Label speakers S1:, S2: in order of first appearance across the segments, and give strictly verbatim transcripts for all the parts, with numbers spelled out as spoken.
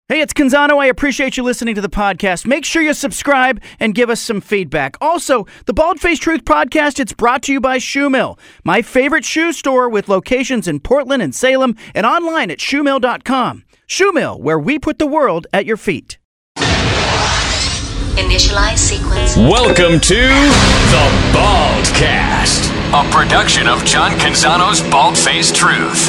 S1: Hey, it's Canzano. I appreciate you listening to the podcast. Make sure you subscribe and give us some feedback. Also, the Bald Face Truth podcast, it's brought to you by Shoe Mill, my favorite shoe store with locations in Portland and Salem and online at shoe mill dot com. Shoe Mill, where we put the world at your feet.
S2: Initialize sequence.
S3: Welcome to the Baldcast, a production of John Canzano's Bald Face Truth.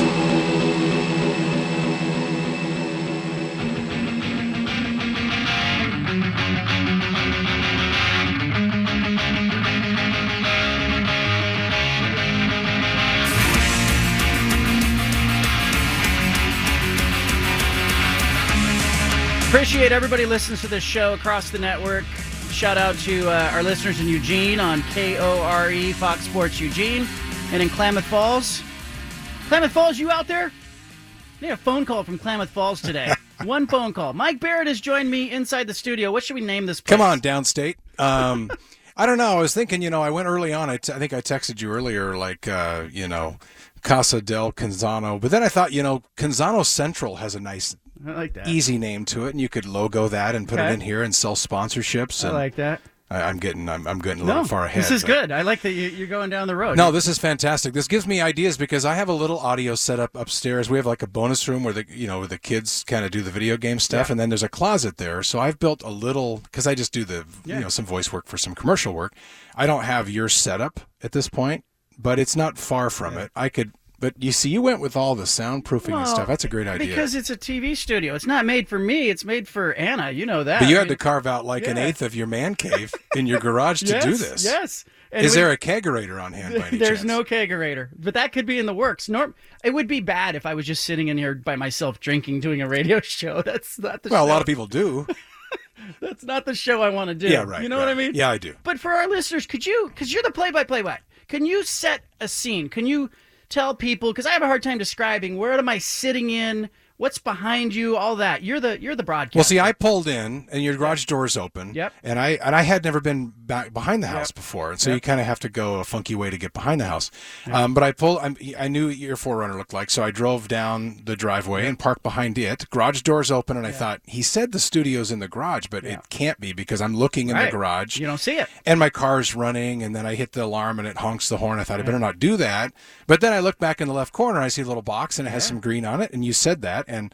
S1: Appreciate everybody listens to this show across the network. Shout out to uh, our listeners in Eugene on K O R E Fox Sports Eugene and in Klamath Falls. Klamath Falls, you out there? I need a phone call from Klamath Falls today. One phone call. Mike Barrett has joined me inside the studio. What should we name this place?
S4: Come on, downstate. Um, I don't know. I was thinking, you know, I went early on. I, t- I think I texted you earlier, like, uh, you know, Casa del Canzano. But then I thought, you know, Canzano Central has a nice...
S1: I like that.
S4: Easy name to it, and you could logo that and put
S1: okay.
S4: it in here and sell sponsorships. And
S1: I like that.
S4: I, I'm getting, I'm, I'm getting a
S1: no,
S4: little far ahead.
S1: This is
S4: but...
S1: good. I like that you, you're going down the road.
S4: No, this is fantastic. This gives me ideas because I have a little audio set up upstairs. We have like a bonus room where the, you know, where the kids kind of do the video game stuff, yeah. and then there's a closet there. So I've built a little because I just do the, yeah. you know, some voice work for some commercial work. I don't have your setup at this point, but it's not far from yeah. it. I could. But you see, you went with all the soundproofing
S1: well,
S4: and stuff. That's a great idea.
S1: Because it's a T V studio. It's not made for me. It's made for Anna. You know that.
S4: But you
S1: I
S4: had
S1: mean,
S4: to carve out like yeah. an eighth of your man cave in your garage to
S1: yes,
S4: do this.
S1: Yes. And
S4: Is
S1: we,
S4: there a kegerator on hand by any
S1: There's
S4: chance?
S1: no kegerator. But that could be in the works. Norm, it would be bad if I was just sitting in here by myself drinking, doing a radio show. That's not the
S4: well,
S1: show.
S4: a lot of people do.
S1: That's not the show I want to do.
S4: Yeah, right.
S1: You know
S4: right.
S1: what I mean?
S4: Yeah, I do.
S1: But for our listeners, could you, because you're the play-by-play guy, can you set a scene? Can you tell people, because I have a hard time describing, where am I sitting in, what's behind you, all that. You're the you're the broadcaster.
S4: Well, see, I pulled in, and your garage door's open.
S1: Yep.
S4: And I and I had never been back behind the house yep. before, and so
S1: yep.
S4: you kind of have to go a funky way to get behind the house. Yep. Um, but I pulled. I'm, I knew what your four runner looked like, so I drove down the driveway yep. and parked behind it. Garage door's open, and I yep. thought he said the studio's in the garage, but yep. it can't be because I'm looking in
S1: right.
S4: the garage.
S1: You don't see it.
S4: And my car's running, and then I hit the alarm, and it honks the horn. I thought yep. I better not do that. But then I look back in the left corner, I see a little box, and it has yeah. some green on it. And you said that, and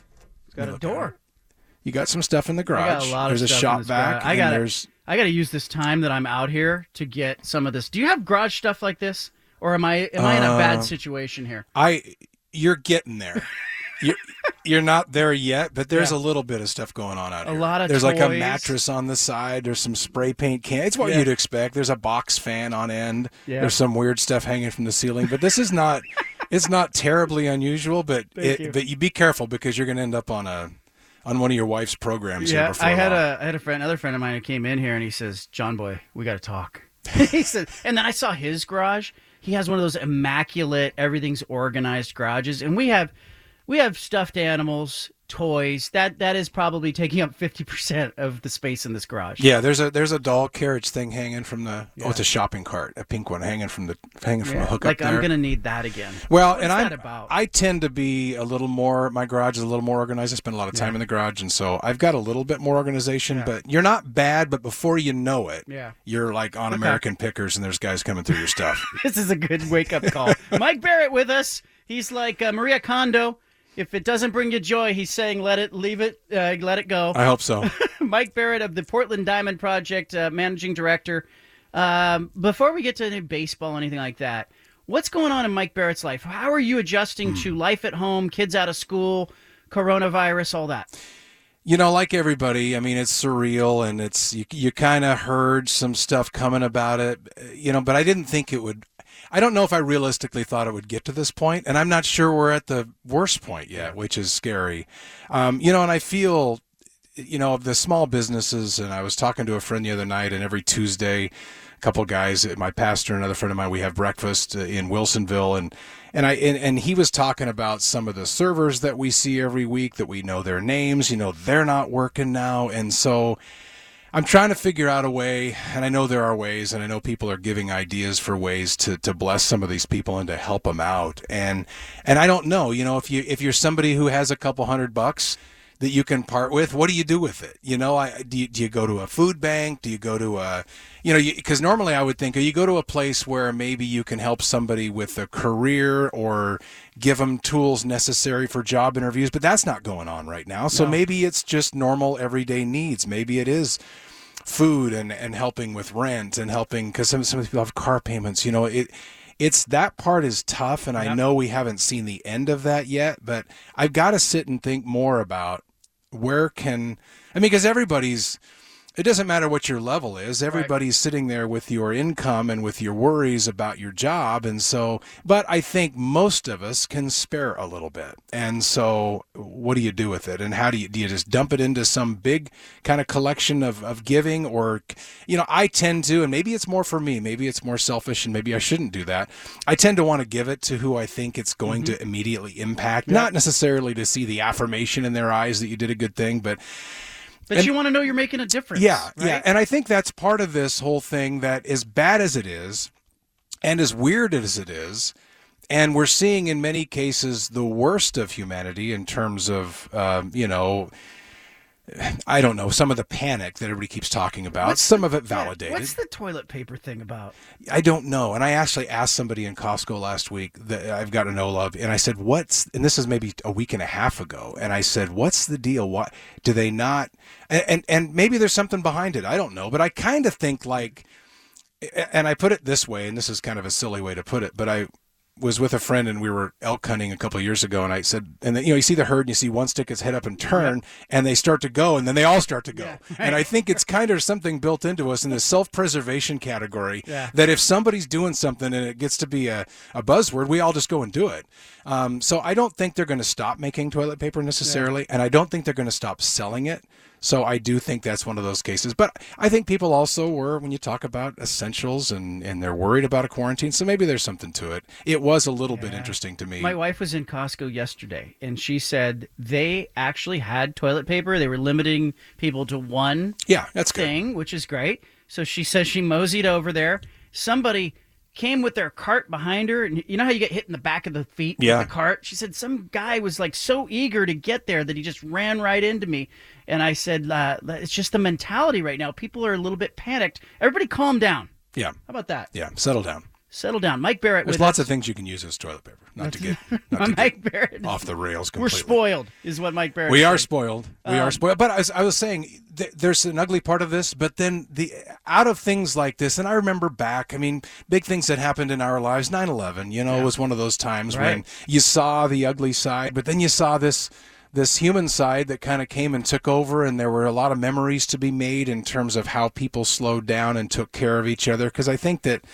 S1: got a door.
S4: You got some stuff in the garage.
S1: I got a lot
S4: there's
S1: of
S4: a
S1: stuff
S4: shop
S1: in this
S4: back.
S1: garage. I got
S4: there's...
S1: I got to use this time that I'm out here to get some of this. Do you have garage stuff like this, or am I am I in a bad
S4: uh,
S1: situation here?
S4: I you're getting there. you're you're not there yet, but there's yeah. a little bit of stuff going on out
S1: a
S4: here.
S1: A lot of
S4: there's
S1: toys.
S4: like a mattress on the side. There's some spray paint can. It's what yeah. you'd expect. There's a box fan on end.
S1: Yeah.
S4: There's some weird stuff hanging from the ceiling, but this is not. It's not terribly unusual, but it,
S1: you.
S4: but you be careful because you're going to end up on a. on one of your wife's programs
S1: yeah,
S4: here before
S1: I had
S4: long.
S1: a I had a friend, another friend of mine who came in here and he says, "John boy, we got to talk." He said, and then I saw his garage. He has one of those immaculate, everything's organized garages, and we have we have stuffed animals, toys. That that is probably taking up fifty percent of the space in this garage.
S4: Yeah, there's a there's a doll carriage thing hanging from the
S1: yeah.
S4: oh, it's a shopping cart, a pink one hanging from the hanging from
S1: yeah.
S4: a hook
S1: like
S4: up there.
S1: I'm gonna need that again.
S4: Well,
S1: What's
S4: and
S1: that
S4: I
S1: about?
S4: I tend to be a little more. My garage is a little more organized. I spend a lot of time
S1: yeah.
S4: in the garage, and so I've got a little bit more organization.
S1: Yeah.
S4: But you're not bad. But before you know it,
S1: yeah.
S4: you're like on
S1: okay.
S4: American Pickers, and there's guys coming through your stuff.
S1: This is a good wake up call. Mike Barrett with us. He's like uh, Maria Kondo. If it doesn't bring you joy, he's saying let it, leave it, uh, let it go.
S4: I hope so.
S1: Mike Barrett of the Portland Diamond Project, uh, managing director. Um, before we get to any baseball, anything like that, what's going on in Mike Barrett's life? How are you adjusting mm. to life at home, kids out of school, coronavirus, all that?
S4: You know, like everybody, I mean, it's surreal, and it's you, you kind of heard some stuff coming about it, you know, but I didn't think it would. I don't know if I realistically thought it would get to this point, and I'm not sure we're at the worst point yet, which is scary. Um, you know, and I feel, you know, of the small businesses, and I was talking to a friend the other night, and every Tuesday, a couple of guys, my pastor and another friend of mine, we have breakfast in Wilsonville, and and I and, and he was talking about some of the servers that we see every week that we know their names, you know, they're not working now, and so I'm trying to figure out a way, and I know there are ways, and I know people are giving ideas for ways to, to bless some of these people and to help them out. And and I don't know, you know, if you if you're somebody who has a couple hundred bucks, that you can part with, what do you do with it? You know, I, do, you, do you go to a food bank? Do you go to a, you know, because normally I would think, oh, you go to a place where maybe you can help somebody with a career or give them tools necessary for job interviews, but that's not going on right now. So
S1: No.
S4: maybe it's just normal everyday needs. Maybe it is food and, and helping with rent and helping, because some, some people have car payments, you know, it, it's that part is tough. And
S1: Yep.
S4: I know we haven't seen the end of that yet, but I've got to sit and think more about where can, I mean, because everybody's, it doesn't matter what your level is. Everybody's sitting there with your income and with your worries about your job. And so, but I think most of us can spare a little bit. And so what do you do with it? And how do you, do you just dump it into some big kind of collection of, of giving? Or, you know, I tend to, and maybe it's more for me, maybe it's more selfish and maybe I shouldn't do that. I tend to want to give it to who I think it's going mm-hmm. to immediately impact, yep. not necessarily to see the affirmation in their eyes that you did a good thing, but
S1: But and, you want to know you're making a difference.
S4: Yeah,
S1: right?
S4: yeah. And I think that's part of this whole thing, that as bad as it is and as weird as it is, and we're seeing in many cases the worst of humanity in terms of, um, you know, I don't know, some of the panic that everybody keeps talking about,
S1: what's
S4: some
S1: the,
S4: of it validated.
S1: Yeah, what's the toilet paper thing about?
S4: I don't know. And I actually asked somebody in Costco last week that I've got to know of, and I said, what's, and this is maybe a week and a half ago, and I said, what's the deal? Why do they not, and, and, and maybe there's something behind it. I don't know. But I kind of think like, and I put it this way, and this is kind of a silly way to put it, but I was with a friend and we were elk hunting a couple of years ago, and I said, and then, you know, you see the herd and you see one stick its head up and turn, yeah. and they start to go, and then they all start to go. Yeah, right. And I think it's kind of something built into us in the self-preservation category, yeah. that if somebody's doing something and it gets to be a, a buzzword, we all just go and do it. Um, so I don't think they're going to stop making toilet paper necessarily, yeah. and I don't think they're going to stop selling it. So I do think that's one of those cases. But I think people also were, when you talk about essentials and, and they're worried about a quarantine, so maybe there's something to it. It was a little yeah. bit interesting to me.
S1: My wife was in Costco yesterday, and she said they actually had toilet paper. They were limiting people to one
S4: yeah, that's
S1: thing,
S4: good.
S1: Which is great. So she says she moseyed over there. Somebody came with their cart behind her, and you know how you get hit in the back of the feet
S4: yeah.
S1: with the cart? She said some guy was like so eager to get there that he just ran right into me. And I said, uh, it's just the mentality right now. People are a little bit panicked. Everybody calm down.
S4: Yeah.
S1: How about that?
S4: Yeah, settle down.
S1: Settle down. Mike Barrett
S4: There's
S1: with
S4: lots
S1: us.
S4: of things you can use as toilet paper. Not to get, not to
S1: Mike
S4: get
S1: Barrett
S4: off the rails completely.
S1: We're spoiled, is what Mike Barrett
S4: We
S1: said.
S4: are spoiled. We um, are spoiled. But as I was saying, th- there's an ugly part of this, but then the out of things like this, and I remember back, I mean, big things that happened in our lives, nine eleven, you know, yeah. was one of those times right. when you saw the ugly side, but then you saw this this human side that kind of came and took over, and there were a lot of memories to be made in terms of how people slowed down and took care of each other. Because I think that,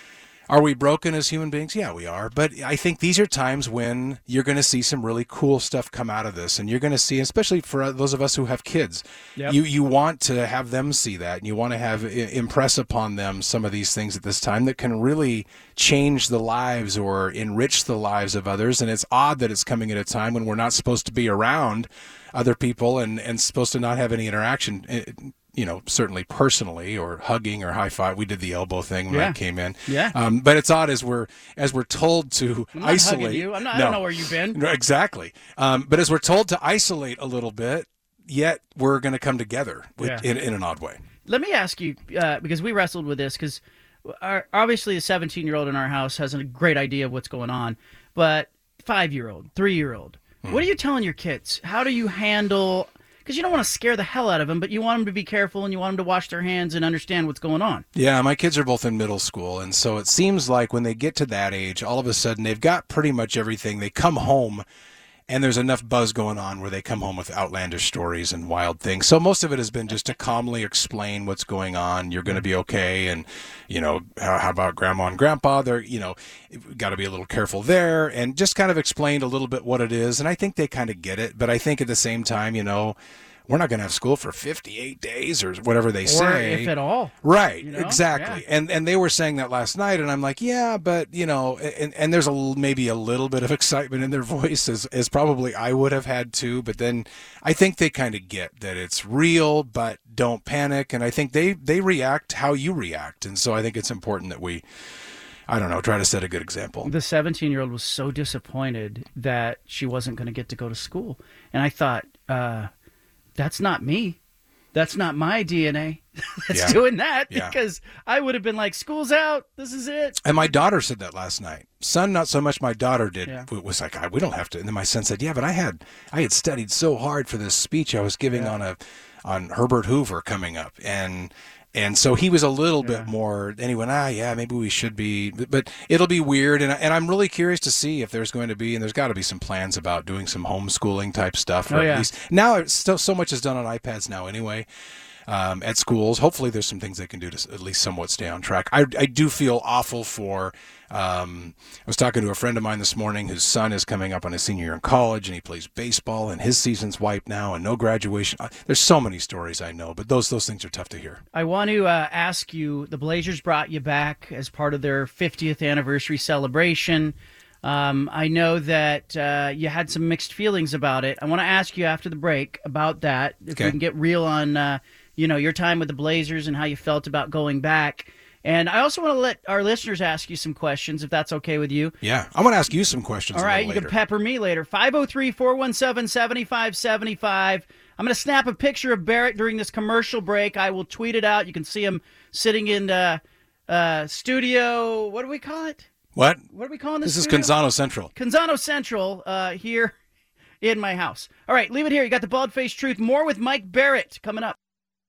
S4: are we broken as human beings? Yeah, we are. But I think these are times when you're going to see some really cool stuff come out of this. And you're going to see, especially for those of us who have kids, yep. you, you want to have them see that. And you want to have impress upon them some of these things at this time that can really change the lives or enrich the lives of others. And it's odd that it's coming at a time when we're not supposed to be around other people and, and supposed to not have any interaction. It, you know, certainly personally, or hugging or high five. We did the elbow thing when
S1: yeah.
S4: I came in.
S1: Yeah.
S4: Um, but it's odd as we're as we're told to
S1: I'm not
S4: isolate.
S1: Hugging you. I'm not,
S4: no.
S1: I don't know where you've been.
S4: No, exactly. Um, but as we're told to isolate a little bit, yet we're going to come together with, yeah. in, in an odd way.
S1: Let me ask you, uh, because we wrestled with this, because obviously a seventeen-year-old in our house has a great idea of what's going on, but five-year-old, three-year-old, mm. what are you telling your kids? How do you handle... Because you don't want to scare the hell out of them, but you want them to be careful and you want them to wash their hands and understand what's going on.
S4: Yeah, my kids are both in middle school, and so it seems like when they get to that age, all of a sudden they've got pretty much everything. They come home, and there's enough buzz going on where they come home with outlandish stories and wild things. So most of it has been just to calmly explain what's going on. You're going to be okay, and, you know, how, how about grandma and grandpa? They're, you know, got to be a little careful there, and just kind of explained a little bit what it is. And I think they kind of get it, but I think at the same time, you know, we're not going to have school for fifty-eight days or whatever they
S1: or
S4: say.
S1: If at all.
S4: Right,
S1: you know?
S4: exactly.
S1: Yeah.
S4: And and they were saying that last night, and I'm like, yeah, but, you know, and, and there's a maybe a little bit of excitement in their voice, as, as probably I would have had too. But then I think they kind of get that it's real, but don't panic. And I think they, they react how you react. And so I think it's important that we, I don't know, try to set a good example.
S1: The seventeen-year-old was so disappointed that she wasn't going to get to go to school. And I thought, uh, that's not me. That's not my D N A that's
S4: Yeah.
S1: doing that
S4: Yeah.
S1: because I would have been like, school's out. This is it.
S4: And my daughter said that last night. Son, not so much. My daughter did.
S1: Yeah.
S4: It was like, I, we don't have to. And then my son said, yeah, but I had, I had studied so hard for this speech I was giving
S1: Yeah.
S4: on a, on Herbert Hoover coming up. And, and so he was a little
S1: Yeah.
S4: bit more, and he went, ah, yeah, maybe we should be, but, but it'll be weird. And, I- and I'm really curious to see if there's going to be, and there's got to be some plans about doing some homeschooling type stuff. Or
S1: Oh,
S4: at
S1: yeah.
S4: least now it's still so much is done on iPads now anyway. Um, at schools, hopefully there's some things they can do to at least somewhat stay on track. I, I do feel awful for, um, I was talking to a friend of mine this morning whose son is coming up on his senior year in college and he plays baseball and his season's wiped now and no graduation. Uh, There's so many stories I know, but those, those things are tough to hear.
S1: I want to uh, ask you, the Blazers brought you back as part of their fiftieth anniversary celebration. Um, I know that uh, you had some mixed feelings about it. I want to ask you after the break about that, if
S4: Okay.
S1: we can get real on, uh, you know, your time with the Blazers and how you felt about going back. And I also want to let our listeners ask you some questions, if that's okay with you.
S4: Yeah. I'm going to ask you some questions
S1: All
S4: a
S1: right,
S4: little
S1: you
S4: later.
S1: can pepper me later. five oh three, four one seven, seven five seven five. I'm going to snap a picture of Barrett during this commercial break. I will tweet it out. You can see him sitting in the uh, studio. What do we call it?
S4: What?
S1: What are we calling this?
S4: This is
S1: studio?
S4: Canzano Central.
S1: Canzano Central uh, here in my house. All right, leave it here. You got the Bald-Faced Truth. More with Mike Barrett coming up.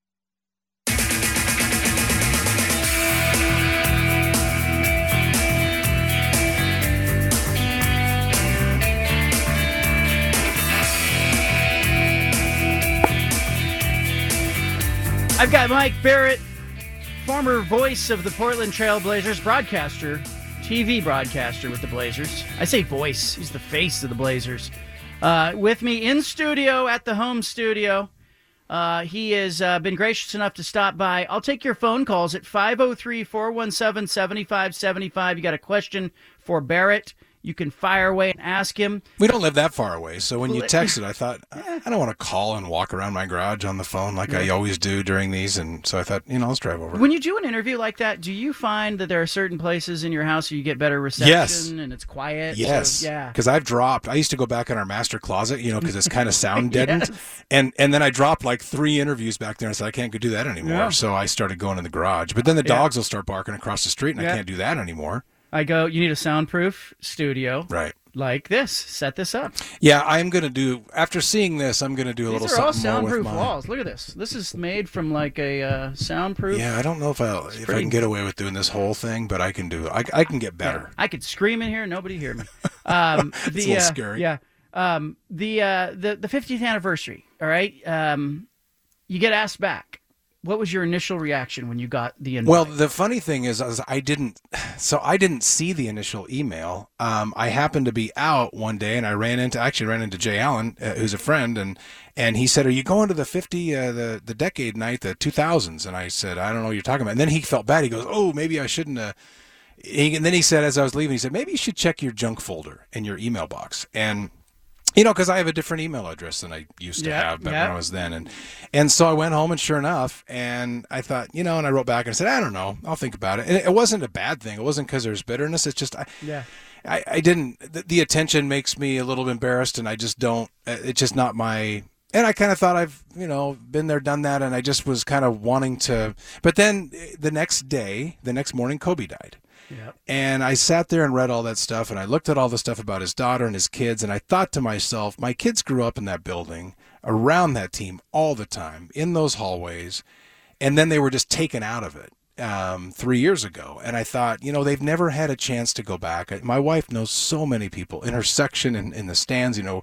S1: I've got Mike Barrett, former voice of the Portland Trail Blazers, broadcaster, T V broadcaster with the Blazers. I say voice. He's the face of the Blazers. Uh, with me in studio at the home studio. Uh, he has uh, been gracious enough to stop by. I'll take your phone calls at five oh three, four one seven, seven five seven five. You got a question for Barrett, you can fire away and ask him.
S4: We don't live that far away, so when you
S1: Well,
S4: texted, I thought, I I don't want to call and walk around my garage on the phone like I always do during these, and so I thought, you know, let's drive over.
S1: When you do an interview like that, do you find that there are certain places in your house where you get better reception
S4: Yes.
S1: and it's quiet?
S4: Yes.
S1: So, yeah.
S4: Because I've dropped. I used to go back in our master closet, you know, because it's kind of sound deadened.
S1: Yes.
S4: And and then I dropped like three interviews back there and I said, I can't go do that anymore.
S1: Yeah.
S4: So I started going in the garage. But then the
S1: Yeah.
S4: dogs will start barking across the street and
S1: Yeah.
S4: I can't do that anymore.
S1: I go, you need a soundproof studio
S4: Right.
S1: like this. Set this up.
S4: Yeah, I'm going to do, after seeing this, I'm going to do a
S1: These
S4: little
S1: are all
S4: something more with
S1: soundproof
S4: mine.
S1: walls. Look at this. This is made from like a uh, soundproof.
S4: Yeah, I don't know if I if I
S1: pretty-
S4: can get away with doing this whole thing, but I can do I, I can get better.
S1: I could scream in here, nobody hear me. Um, the,
S4: It's a little
S1: uh,
S4: scary.
S1: Yeah. Um, the uh, the the fiftieth anniversary. All right. Um, you get asked back. What was your initial reaction when you got the invite?
S4: Well, the funny thing is, is I didn't, so I didn't see the initial email. Um, I happened to be out one day, and I ran into, actually ran into Jay Allen, uh, who's a friend, and and he said, "Are you going to the fifty, uh, the the decade night, the two thousands?" And I said, "I don't know what you're talking about." And then he felt bad. He goes, "Oh, maybe I shouldn't." Uh, he, and then he said, as I was leaving, he said, "Maybe you should check your junk folder in your email box." And you know, because I have a different email address than I used to
S1: Yeah,
S4: have back
S1: yeah.
S4: when I was then, and and so I went home, and sure enough, and I thought, you know, and I wrote back and I said, I don't know, I'll think about it. And it, it wasn't a bad thing. It wasn't because there's bitterness. It's just I,
S1: yeah.
S4: I, I didn't. The, the attention makes me a little embarrassed, and I just don't. It's just not my. And I kind of thought I've, you know, been there, done that, and I just was kind of wanting to. But then the next day, the next morning, Kobe died.
S1: Yep.
S4: And I sat there and read all that stuff, and I looked at all the stuff about his daughter and his kids, and I thought to myself, my kids grew up in that building, around that team all the time, in those hallways, and then they were just taken out of it um, three years ago. And I thought, you know, they've never had a chance to go back. My wife knows so many people in her section and in the stands, you know.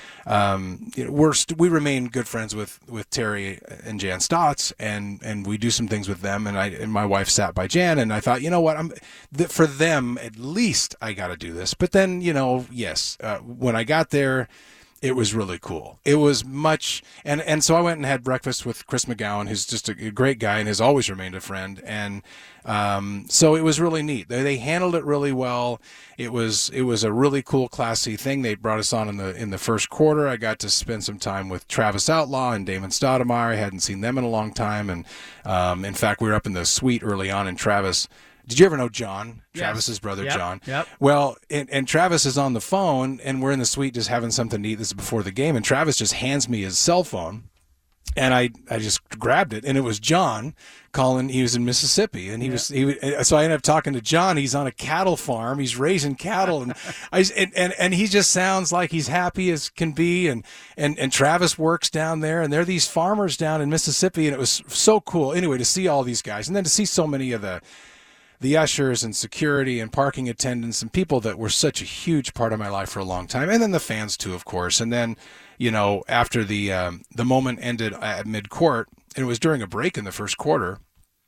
S4: Um, you know, we're st- we remain good friends with, with Terry and Jan Stotts, and, and we do some things with them. And I and my wife sat by Jan, and I thought, you know what, I'm th- for them at least I got to do this. But then, you know, yes, uh, when I got there, it was really cool. It was much, and, and so I went and had breakfast with Chris McGowan, who's just a great guy and has always remained a friend. And um, so it was really neat. They, they handled it really well. It was it was a really cool, classy thing. They brought us on in the in the first quarter. I got to spend some time with Travis Outlaw and Damon Stoudemire. I hadn't seen them in a long time, and um, in fact, we were up in the suite early on. And Travis. Did you ever know John,
S1: Yes.
S4: Travis's brother,
S1: Yep,
S4: John?
S1: yep.
S4: Well, and, and Travis is on the phone, and we're in the suite just having something to eat. This is before the game, and Travis just hands me his cell phone, And I, I just grabbed it, and it was John calling. He was in Mississippi, and he yeah. was he. Was, so I ended up talking to John. He's on a cattle farm. He's raising cattle, and I and, and and he just sounds like he's happy as can be. And and and Travis works down there, and there are these farmers down in Mississippi, and it was so cool. Anyway, to see all these guys, and then to see so many of the the ushers and security and parking attendants and people that were such a huge part of my life for a long time, and then the fans too, of course, and then. You know, after the um, the moment ended at mid-court, and it was during a break in the first quarter,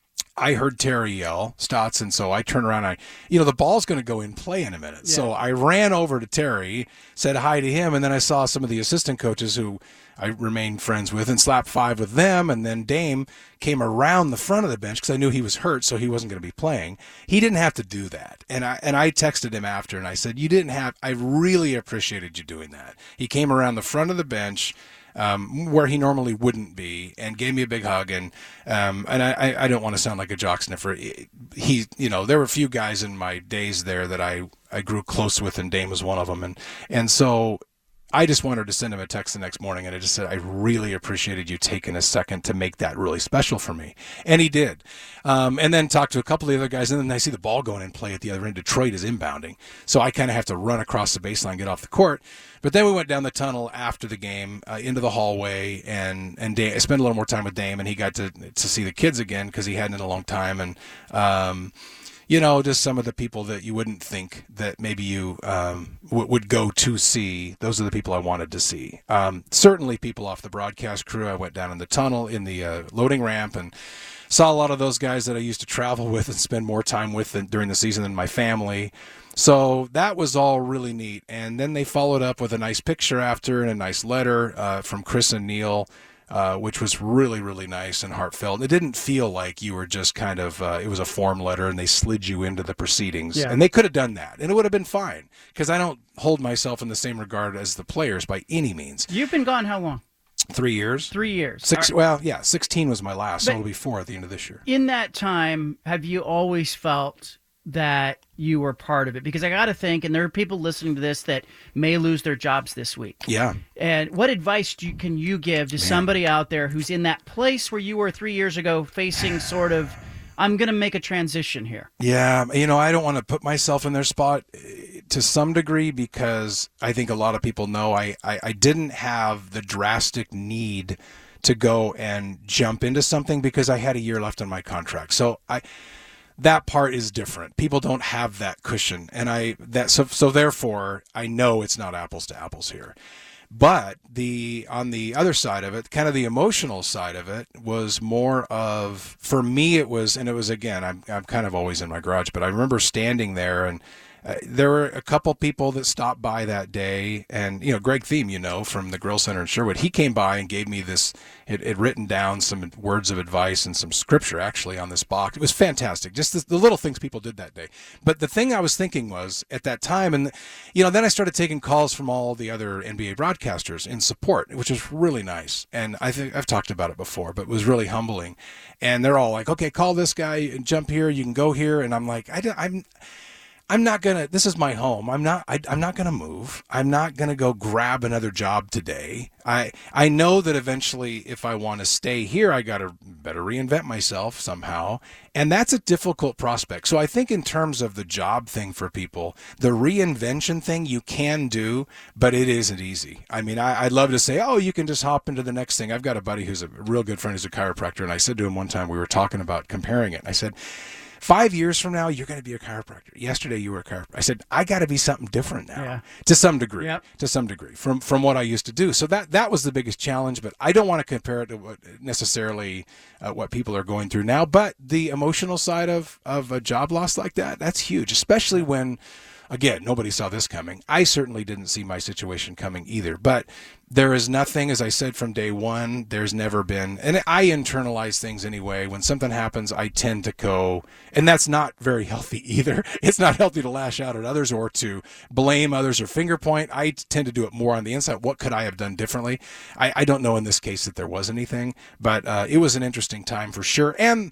S4: I heard Terry yell, Stotts, and so I turned around. And I, you know, the ball's going to go in play in a minute. Yeah. So I ran over to Terry, said hi to him, and then I saw some of the assistant coaches who I remained friends with and slapped five with them. And then Dame came around the front of the bench because I knew he was hurt, so he wasn't going to be playing. He didn't have to do that. And I and I texted him after, and I said, you didn't have – I really appreciated you doing that. He came around the front of the bench – Um, where he normally wouldn't be, and gave me a big hug. And um, and I, I don't want to sound like a jock sniffer. He, you know, there were a few guys in my days there that I, I grew close with, and Dame was one of them. And and so I just wanted to send him a text the next morning, and I just said, I really appreciated you taking a second to make that really special for me. And he did. Um, and then talked to a couple of the other guys, and then I see the ball going in play at the other end. Detroit is inbounding. So I kind of have to run across the baseline, get off the court. But then we went down the tunnel after the game uh, into the hallway, and and Dame, I spent a little more time with Dame, and he got to to see the kids again because he hadn't in a long time. And um, you know, just some of the people that you wouldn't think that maybe you um, w- would go to see. Those are the people I wanted to see. Um, certainly people off the broadcast crew. I went down in the tunnel, in the uh, loading ramp, and saw a lot of those guys that I used to travel with and spend more time with than, during the season than my family. So that was all really neat. And then they followed up with a nice picture after and a nice letter uh, from Chris and Neil, uh, which was really, really nice and heartfelt. It didn't feel like you were just kind of, uh, it was a form letter and they slid you into the proceedings. Yeah. And they could have done that, and it would have been fine, because I don't hold myself in the same regard as the players by any means.
S1: You've been gone how long?
S4: Three years.
S1: Three years.
S4: Six. Right. Well, yeah, sixteen was my last, so it'll be four at the end of this year.
S1: In that time, have you always felt that you were part of it? Because I got to think, and there are people listening to this that may lose their jobs this week.
S4: Yeah.
S1: And what advice do you, can you give to Man. somebody out there who's in that place where you were three years ago, facing sort of, I'm going to make a transition here?
S4: Yeah. You know, I don't want to put myself in their spot to some degree, because I think a lot of people know I, I, I didn't have the drastic need to go and jump into something because I had a year left on my contract. So I... that part is different. People don't have that cushion, and I that so so therefore I know it's not apples to apples here. But the on the other side of it, kind of the emotional side of it, was more of, for me it was, and it was again, I'm I'm kind of always in my garage, but I remember standing there, and uh, there were a couple people that stopped by that day, and you know, Greg Thiem, you know, from the Grill Center in Sherwood, he came by and gave me this. It, it written down some words of advice and some scripture actually on this box. It was fantastic. Just the, the little things people did that day. But the thing I was thinking was at that time, and you know, then I started taking calls from all the other N B A broadcasters in support, which was really nice. And I think I've talked about it before, but it was really humbling. And they're all like, "Okay, call this guy and jump here. You can go here." And I'm like, I don't, I'm. I'm not going to, this is my home. I'm not, I, I'm not going to move. I'm not going to go grab another job today. I, I know that eventually if I want to stay here, I got to better reinvent myself somehow. And that's a difficult prospect. So I think in terms of the job thing for people, the reinvention thing you can do, but it isn't easy. I mean, I, I'd love to say, oh, you can just hop into the next thing. I've got a buddy who's a real good friend who's a chiropractor. And I said to him one time, we were talking about comparing it. And I said, Five years from now, you're going to be a chiropractor. Yesterday, you were a chiropractor. I said, I got to be something different now, yeah. to some degree, yep. to some degree, from from what I used to do. So that that was the biggest challenge. But I don't want to compare it to what necessarily uh, what people are going through now. But the emotional side of of a job loss like that, that's huge, especially when, again, nobody saw this coming. I certainly didn't see my situation coming either. But there is nothing, as I said from day one, there's never been, and I internalize things anyway. When something happens, I tend to go, and that's not very healthy either. It's not healthy to lash out at others or to blame others or finger point. I tend to do it more on the inside. What could I have done differently? I, I don't know in this case that there was anything, but uh, it was an interesting time for sure. And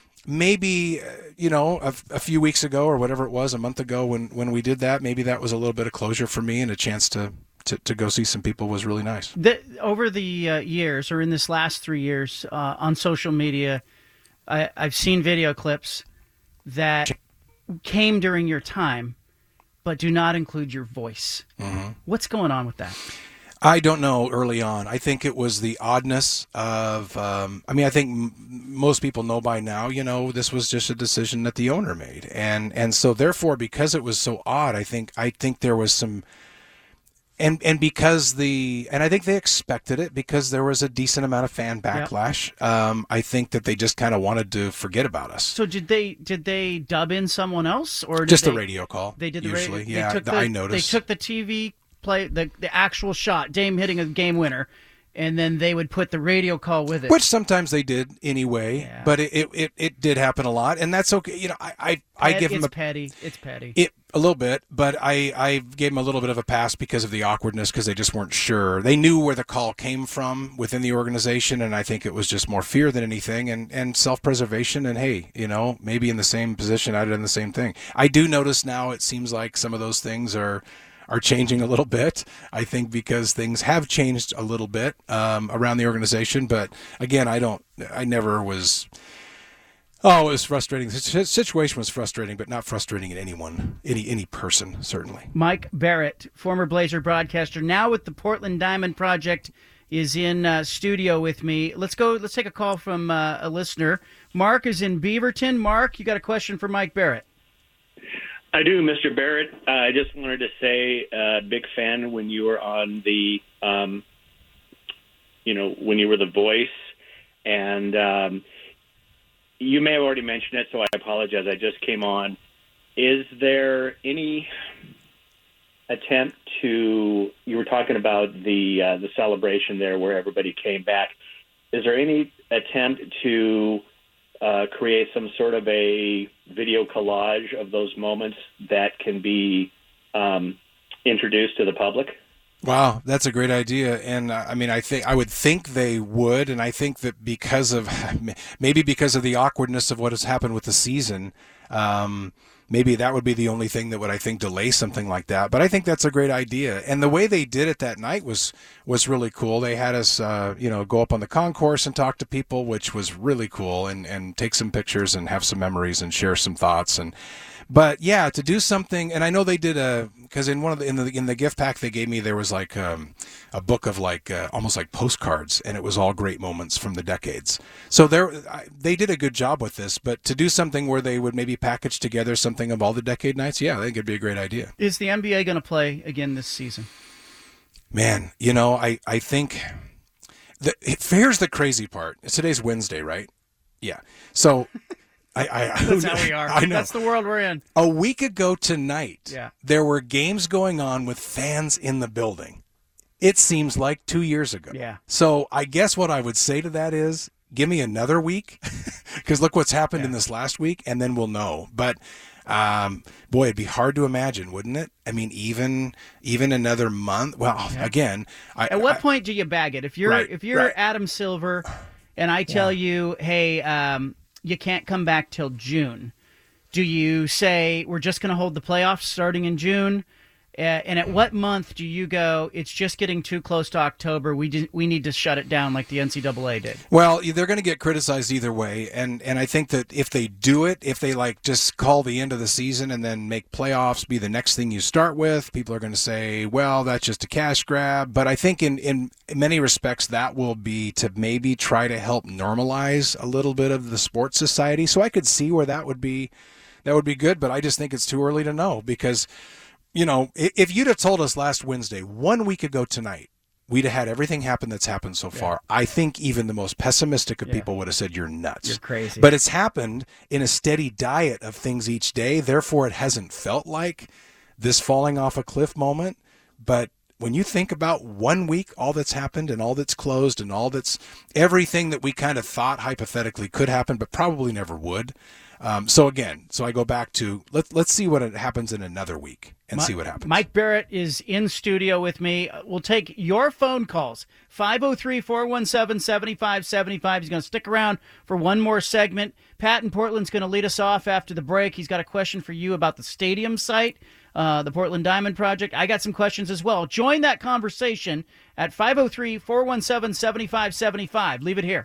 S4: maybe, you know, a, a few weeks ago or whatever it was, a month ago when, when we did that, maybe that was a little bit of closure for me and a chance to to, to go see some people was really nice.
S1: The, over the uh, years, or in this last three years, uh, on social media, I, I've seen video clips that came during your time, but do not include your voice. Mm-hmm. What's going on with that?
S4: I don't know early on. I think it was the oddness of, um, I mean, I think m- most people know by now, you know, this was just a decision that the owner made. And, and so therefore, because it was so odd, I think, I think there was some, and, and because the, and I think they expected it because there was a decent amount of fan backlash. Yep. Um, I think that they just kind of wanted to forget about us.
S1: So did they, did they dub in someone else or did
S4: just
S1: they,
S4: the radio call?
S1: They did the
S4: usually.
S1: radio.
S4: Yeah.
S1: They took
S4: the,
S1: the,
S4: I noticed.
S1: They took the T V play the the actual shot, Dame hitting a game winner, and then they would put the radio call with it.
S4: Which sometimes they did anyway,
S1: yeah.
S4: but it, it, it did happen a lot, and that's okay. You know, I I, I give
S1: it's
S4: him a
S1: petty. It's petty.
S4: It a little bit, but I I gave him a little bit of a pass because of the awkwardness, because they just weren't sure. They knew where the call came from within the organization, and I think it was just more fear than anything, and and self-preservation. And hey, you know, maybe in the same position, I'd done the same thing. I do notice now. It seems like some of those things are. are changing a little bit, I think, because things have changed a little bit um, around the organization. But again, I don't, I never was, oh, it was frustrating. The situation was frustrating, but not frustrating in anyone, any any person, certainly.
S1: Mike Barrett, former Blazer broadcaster, now with the Portland Diamond Project, is in uh, studio with me. Let's go, let's take a call from uh, a listener. Mark is in Beaverton. Mark, you got a question for Mike Barrett?
S2: I do, Mister Barrett. Uh, I just wanted to say, uh, big fan when you were on the, um, you know, when you were the voice, and um, you may have already mentioned it, so I apologize. I just came on. Is there any attempt to? You were talking about the uh, the celebration there, where everybody came back. Is there any attempt to uh, create some sort of a video collage of those moments that can be um, introduced to the public?
S4: Wow, that's a great idea. And uh, I mean, I think I would think they would. And I think that because of maybe because of the awkwardness of what has happened with the season, um, maybe that would be the only thing that would, I think, delay something like that. But I think that's a great idea. And the way they did it that night was was really cool. They had us, uh, you know, go up on the concourse and talk to people, which was really cool, and, and take some pictures and have some memories and share some thoughts. And but yeah, to do something, and I know they did a, because in one of the in the in the gift pack they gave me, there was like um, a book of like uh, almost like postcards, and it was all great moments from the decades. So there, I, they did a good job with this. But to do something where they would maybe package together something of all the decade nights, yeah, I think it'd be a great idea.
S1: Is the N B A going to play again this season?
S4: Man, you know, I I think the, here's the crazy part. Today's Wednesday, right? Yeah. So. I, I,
S1: That's how we are.
S4: I know.
S1: That's the world we're in.
S4: A week ago tonight,
S1: yeah.
S4: there were games going on with fans in the building. It seems like two years ago.
S1: Yeah.
S4: So I guess what I would say to that is, give me another week, because look what's happened
S1: yeah.
S4: in this last week, and then we'll know. But um, boy, it'd be hard to imagine, wouldn't it? I mean, even even another month. Well, yeah. again, I,
S1: at what
S4: I,
S1: point do you bag it? If you're
S4: right,
S1: if you're
S4: right.
S1: Adam Silver, and I tell yeah. you, hey. Um, you can't come back till June. Do you say we're just going to hold the playoffs starting in June? Uh, and at what month do you go, it's just getting too close to October, we did, we need to shut it down like the N C double A did?
S4: Well, they're going to get criticized either way. And, and I think that if they do it, if they like just call the end of the season and then make playoffs be the next thing you start with, people are going to say, well, that's just a cash grab. But I think in, in many respects that will be to maybe try to help normalize a little bit of the sports society. So I could see where that would be, that would be good. But I just think it's too early to know because, you know, if you'd have told us last Wednesday, one week ago tonight, we'd have had everything happen that's happened so far. Yeah. I think even the most pessimistic of yeah. people would have said, you're nuts.
S1: You're crazy.
S4: But it's happened in a steady diet of things each day. Therefore, it hasn't felt like this falling off a cliff moment. But when you think about one week, all that's happened and all that's closed and all that's everything that we kind of thought hypothetically could happen, but probably never would. Um, so again, so I go back to let's let's see what happens in another week and
S1: My,
S4: see what happens.
S1: Mike Barrett is in studio with me. We'll take your phone calls. five oh three, four one seven, seven five seven five. He's going to stick around for one more segment. Pat in Portland's going to lead us off after the break. He's got a question for you about the stadium site. uh, the Portland Diamond Project. I got some questions as well. Join that conversation at five oh three, four one seven, seven five seven five. Leave it here.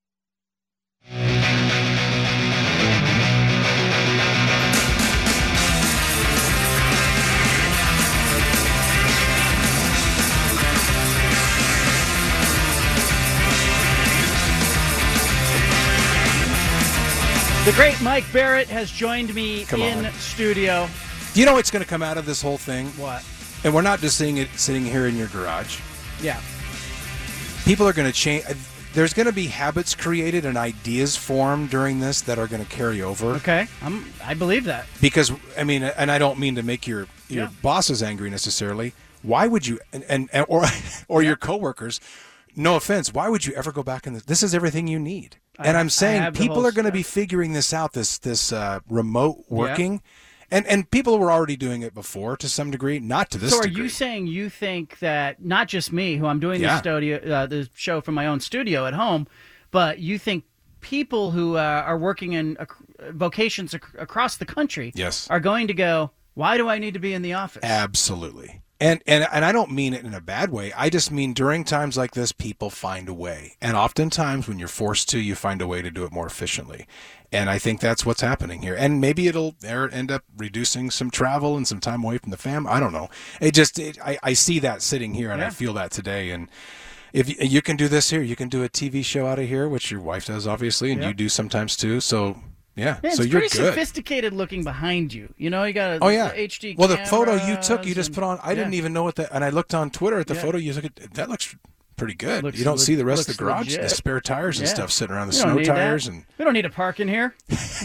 S1: The great Mike Barrett has joined me
S4: Come
S1: in
S4: on.
S1: studio.
S4: Do you know what's going to come out of this whole thing?
S1: What?
S4: And we're not just seeing it sitting here in your garage.
S1: Yeah.
S4: People are going to change. There's going to be habits created and ideas formed during this that are going to carry over.
S1: Okay. I'm, I believe that.
S4: Because, I mean, and I don't mean to make your, your
S1: Yeah.
S4: bosses angry necessarily. Why would you, and, and, and or or
S1: Yeah.
S4: your coworkers, no offense, why would you ever go back in this? This is everything you need.
S1: I-
S4: And I'm
S1: I
S4: saying
S1: have the
S4: people
S1: whole
S4: are going to be
S1: stuff.
S4: figuring this out, this this uh, remote working. And and people were already doing it before to some degree, not to this
S1: So are
S4: degree.
S1: you saying you think that not just me, who I'm doing
S4: Yeah.
S1: the studio, uh, the show from my own studio at home, but you think people who uh, are working in uh, vocations ac- across the country
S4: Yes.
S1: are going to go, why do I need to be in the office?
S4: Absolutely. And, and and I don't mean it in a bad way. I just mean during times like this, people find a way. And oftentimes when you're forced to, you find a way to do it more efficiently. And I think that's what's happening here. And maybe it'll end up reducing some travel and some time away from the fam. I don't know. It just, it, I, I see that sitting here and
S1: Yeah.
S4: I feel that today. And if you, you can do this here, you can do a T V show out of here, which your wife does obviously, and
S1: Yeah.
S4: you do sometimes too. So yeah,
S1: Yeah,
S4: so
S1: it's
S4: you're
S1: pretty
S4: good.
S1: sophisticated looking behind you. You know, you got a
S4: Oh yeah,
S1: H D
S4: well, the photo you took, you
S1: cameras
S4: just
S1: and-
S4: put on. I didn't
S1: yeah.
S4: even know what that. And I looked on Twitter at the
S1: Yeah.
S4: photo you took. It that looks pretty good.
S1: Looks
S4: you don't
S1: le-
S4: see the rest of the
S1: looks
S4: garage, the
S1: legit.
S4: spare tires and
S1: Yeah.
S4: stuff sitting around the
S1: We don't
S4: snow
S1: need
S4: tires,
S1: that.
S4: and
S1: We don't need to park in here.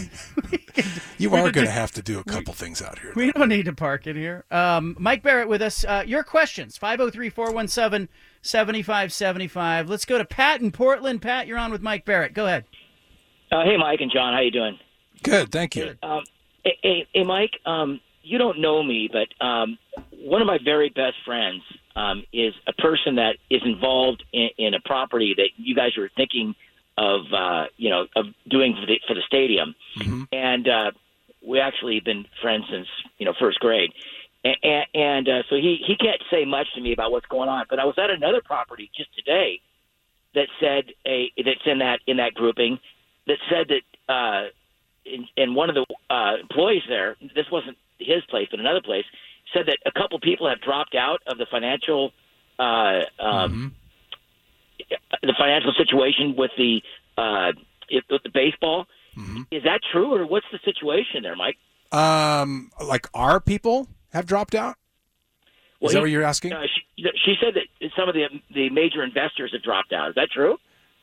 S4: you
S1: we
S4: are
S1: could
S4: going
S1: do-
S4: to have to do a couple things out here.
S1: We don't need to park in here. Um, Mike Barrett with us. Uh, your questions, five oh three, four one seven, seven five seven five. Let's go to Pat in Portland. Pat, you're on with Mike Barrett. Go ahead.
S5: Uh, hey, Mike and John, how you doing?
S4: Good, thank you.
S5: Um, hey, hey, hey, Mike, um, you don't know me, but um, one of my very best friends um, is a person that is involved in, in a property that you guys were thinking of, uh, you know, of doing for the, for the stadium.
S4: Mhm.
S5: And uh, we actually have been friends since, you know, first grade. And, and uh, so he, he can't say much to me about what's going on. But I was at another property just today that said a that's in that in that grouping that said that uh, in, in one of the uh, employees there, this wasn't his place, but another place, said that a couple people have dropped out of the financial uh, um, the financial situation with the uh, with the baseball.
S4: Mhm.
S5: Is that true, or what's the situation there, Mike?
S4: Um, like our people have dropped out.
S5: Well,
S4: Is that
S5: he-
S4: what you're asking?
S5: Uh, she, she said that some of the the major investors have dropped out. Is that true?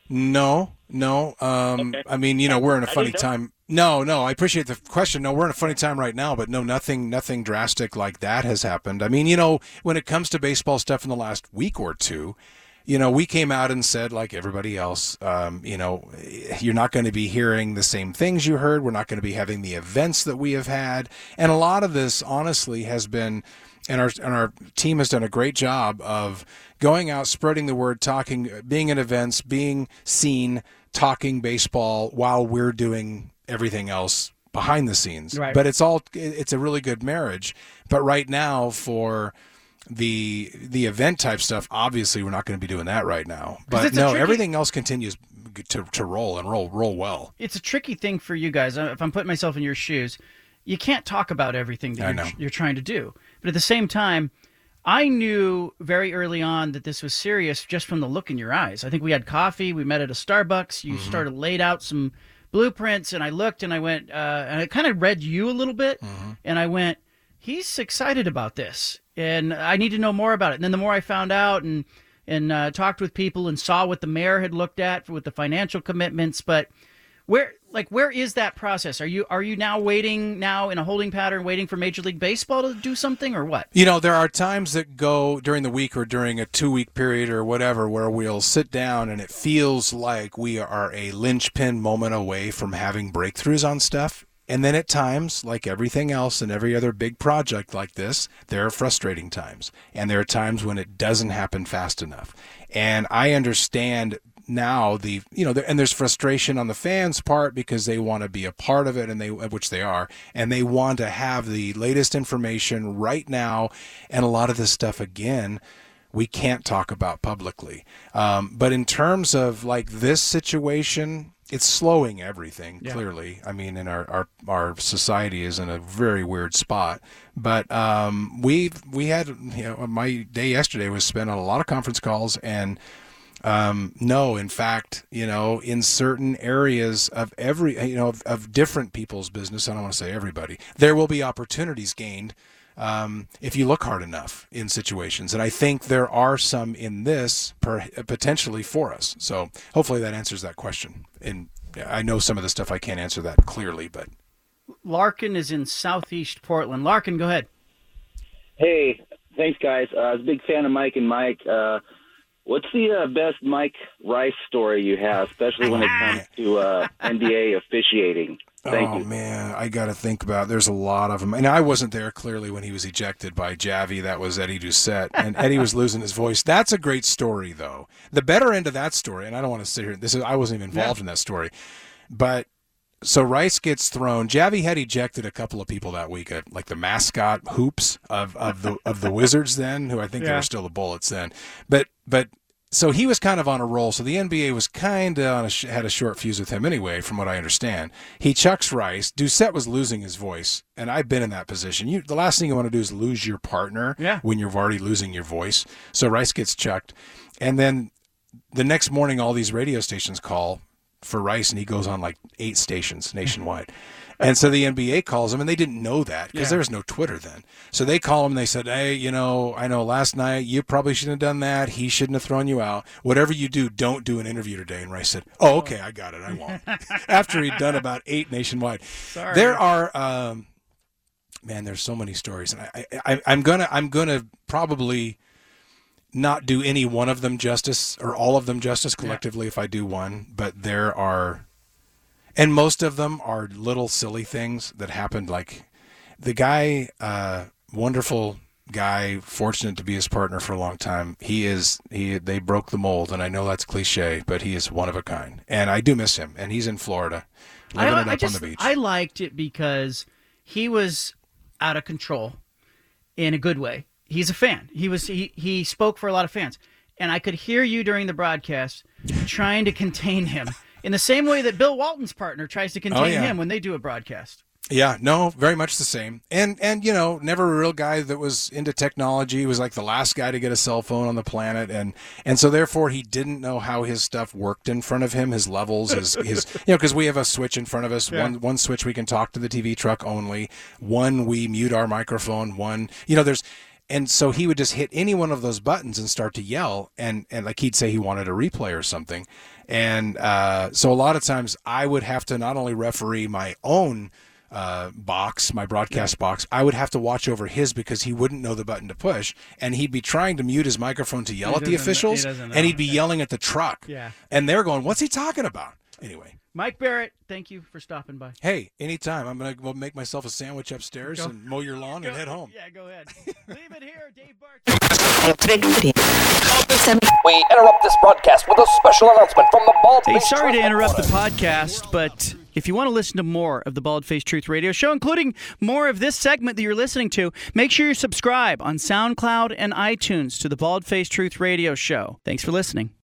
S4: No, no. Um,
S5: Okay.
S4: I mean, you know, we're in a
S5: I
S4: funny
S5: didn't know.
S4: time. No, no. I appreciate the question. No, we're in a funny time right now, but no, nothing, nothing drastic like that has happened. I mean, you know, when it comes to baseball stuff in the last week or two, you know, we came out and said, like everybody else, um, you know, you're not going to be hearing the same things you heard. We're not going to be having the events that we have had, and a lot of this, honestly, has been. And our and our team has done a great job of going out, spreading the word, talking, being at events, being seen, talking baseball while we're doing everything else behind the scenes.
S1: Right.
S4: But it's all it's a really good marriage. But right now, for the the event type stuff, obviously we're not going to be doing that right now. But
S1: it's a
S4: no,
S1: tricky-
S4: everything else continues to to roll and roll roll well.
S1: It's a tricky thing for you guys. Uh, If I'm putting myself in your shoes, you can't talk about everything that
S4: I
S1: you're,
S4: know.
S1: you're trying to do. But at the same time, I knew very early on that this was serious just from the look in your eyes. I think we had coffee. We met at a Starbucks. You
S4: Mm-hmm.
S1: started laid out some blueprints, and I looked and I went, uh, and I kind of read you a little bit,
S4: Mm-hmm.
S1: and I went, he's excited about this, and I need to know more about it. And then the more I found out and and uh, talked with people and saw what the mayor had looked at with the financial commitments, but where like where is that process? Are you are you now waiting now in a holding pattern, waiting for Major League Baseball to do something, or what?
S4: You know, there are times that go during the week or during a two-week period or whatever where we'll sit down and it feels like we are a linchpin moment away from having breakthroughs on stuff. And then at times, like everything else and every other big project like this, there are frustrating times. And there are times when it doesn't happen fast enough. And I understand now the you know and there's frustration on the fans' part because they want to be a part of it, and they which they are, and they want to have the latest information right now, and a lot of this stuff again we can't talk about publicly. Um, but in terms of like this situation, it's slowing everything, yeah. clearly. I mean, in our, our, our society is in a very weird spot. But um, we we had, you know, my day yesterday was spent on a lot of conference calls, and um, no, in fact, you know, in certain areas of every, you know, of, of different people's business, I don't want to say everybody, there will be opportunities gained Um, if you look hard enough in situations. And I think there are some in this per, potentially for us. So hopefully that answers that question. And I know some of the stuff I can't answer that clearly, but.
S1: Larkin is in southeast Portland. Larkin, go ahead.
S6: Hey, thanks, guys. Uh, I was a big fan of Mike and Mike. Uh, what's the uh, best Mike Rice story you have, especially when it comes to uh, N B A officiating? Thank
S4: oh,
S6: you.
S4: man, I got to think about it. There's a lot of them. And I wasn't there clearly when he was ejected by Javi. That was Eddie Doucette. And Eddie was losing his voice. That's a great story, though. The better end of that story, and I don't want to sit here. This is I wasn't even involved yeah. in that story. But so Rice gets thrown. Javi had ejected a couple of people that week, at, like the mascot hoops of, of the of the Wizards then, who I think yeah. they were still the Bullets then. But but so he was kind of on a roll. So the N B A was kind of on a sh- had a short fuse with him anyway, from what I understand. He chucks Rice. Doucette was losing his voice, and I've been in that position. You, the last thing you want to do is lose your partner
S1: yeah.
S4: when you're already losing your voice. So Rice gets chucked, and then the next morning, all these radio stations call for Rice, and he goes on like eight stations nationwide. And so the N B A calls him, and they didn't know that because
S1: yeah.
S4: there was no Twitter then. So they call him, and they said, hey, you know, I know last night you probably shouldn't have done that. He shouldn't have thrown you out. Whatever you do, don't do an interview today. And Rice said, oh, okay, I got it. I won't. After he'd done about eight nationwide.
S1: Sorry.
S4: There are, um, man, there's so many stories. And I, I, I'm gonna, I'm gonna probably not do any one of them justice or all of them justice collectively yeah. if I do one. But there are. And most of them are little silly things that happened. Like the guy, uh, wonderful guy, fortunate to be his partner for a long time. He is, he, they broke the mold, and I know that's cliche, but he is one of a kind. And I do miss him. And he's in Florida, living
S1: I,
S4: it up
S1: I just,
S4: on the beach.
S1: I liked it because he was out of control in a good way. He's a fan. He was, he, he spoke for a lot of fans. And I could hear you during the broadcast trying to contain him. In the same way that Bill Walton's partner tries to contain
S4: oh, yeah.
S1: him when they do a broadcast.
S4: Yeah, no, very much the same. And, and you know, never a real guy that was into technology. He was like the last guy to get a cell phone on the planet. And, and so therefore he didn't know how his stuff worked in front of him, his levels, his, his you know, because we have a switch in front of us. Yeah. One one switch we can talk to the T V truck only. One we mute our microphone. One, you know, there's... And so he would just hit any one of those buttons and start to yell. And, and like he'd say he wanted a replay or something. And uh, so a lot of times I would have to not only referee my own uh, box, my broadcast yeah. box, I would have to watch over his because he wouldn't know the button to push. And he'd be trying to mute his microphone to yell
S1: he
S4: at the officials.
S1: He and
S4: he'd be yelling at the truck.
S1: Yeah.
S4: And they're going, what's he talking about? Anyway.
S1: Mike Barrett, thank you for stopping by.
S4: Hey, anytime. I'm going to go make myself a sandwich upstairs go. and mow your lawn
S1: go.
S4: and head home.
S1: Yeah, go ahead. Leave it here, Dave Bart.
S7: We interrupt this broadcast with a special announcement from the Bald
S1: Hey,
S7: Face
S1: sorry
S7: Truth
S1: to interrupt the
S7: Reporter.
S1: podcast, but if you want to listen to more of the Bald Face Truth Radio Show, including more of this segment that you're listening to, make sure you subscribe on SoundCloud and iTunes to the Bald Face Truth Radio Show. Thanks for listening.